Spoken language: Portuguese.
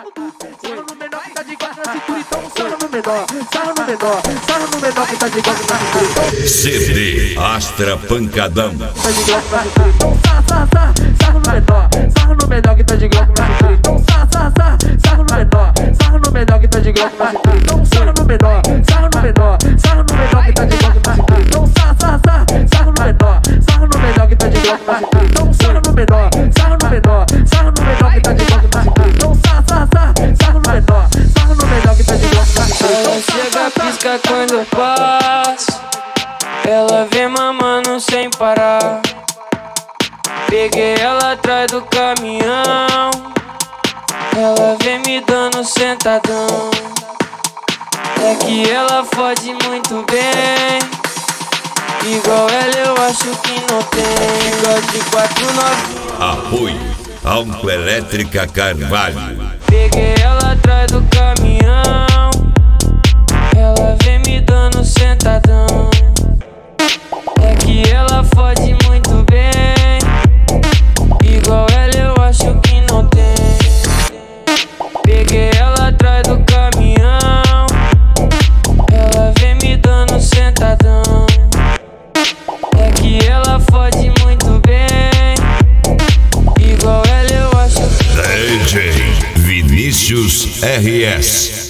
Sarra no menor que tá de gato na cintura, então sarra no menor. Sarra no menor, sarra no menor que tá de gato na cintura, então CD Astra Pancadão. tá de gato na cintura, então sarra no menor. Sarra no menor que tá de gato na cintura, então sarra no menor. Sarra no menor que tá de gato na cintura, então sarra no menor. Sarra no menor, sarra no menor que tá de gato na cintura, então sarra no menor. Sarra no menor que tá de gato na cintura, então sarra no menor. Sarra no menor, sarra no menor que tá de gato na cintura, então sarra no menor. Sarra no menor que tá de gato na cintura. Ela chega, pisca quando eu passo. Ela vem mamando sem parar. Peguei ela atrás do caminhão. Ela vem me dando sentadão. É que ela fode muito bem. Igual ela eu acho que não tem. Igual de 4 novinhos. Apoio Autoelétrica Carvalho. Peguei ela atrás do caminhão. Ela vem me dando sentadão. É que ela fode muito bem. Igual ela eu acho que não tem. Peguei ela atrás do caminhão. Ela vem me dando sentadão. É que ela fode muito bem. Igual ela eu acho que não tem. DJ Vinícius RS.